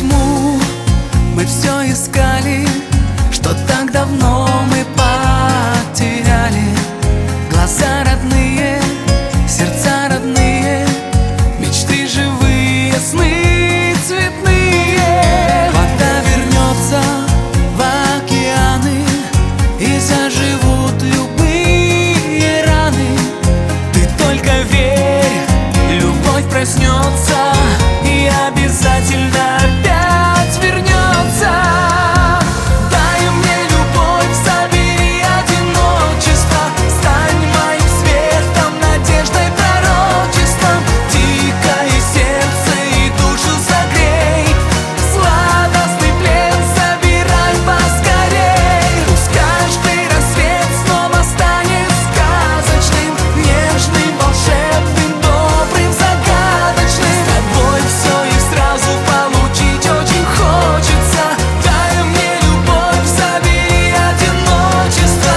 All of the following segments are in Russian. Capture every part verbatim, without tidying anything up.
тьму мы все искали, что так давно мы потеряли. Глаза родные, сердца родные, мечты живые, сны цветные. Вода вернется в океаны, и заживут любые раны. Ты только верь, любовь проснется и обязательно опять вернется. Дай мне любовь, забери одиночество, стань моим светом, надеждой, пророчеством. Дикое сердце и душу согрей, сладостный плен собирай поскорей. Пусть каждый рассвет снова станет сказочным, нежным, волшебным, добрым, загадочным. С тобой все и сразу получить очень хочется. Дай мне любовь, забери одиночество.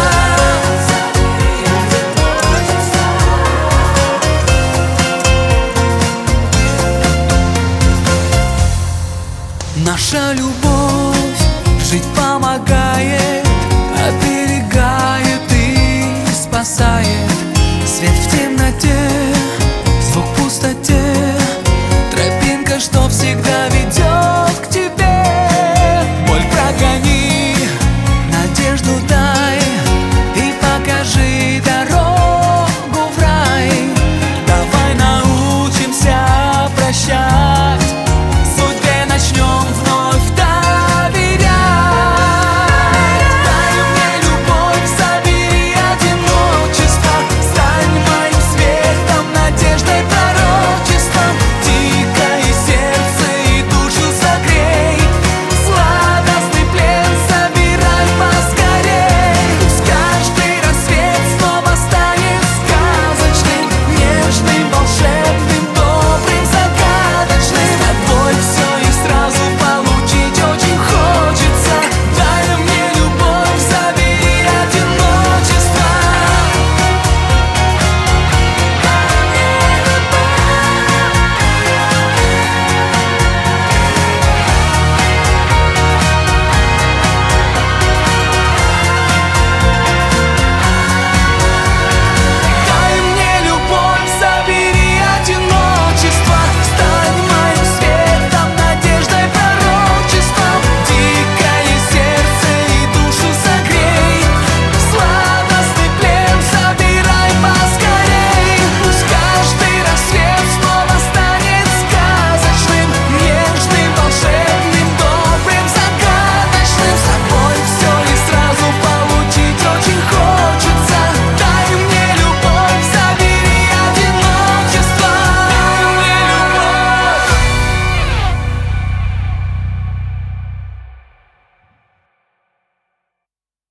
Наша любовь жить помогает, оберегает и спасает. Свет в тебе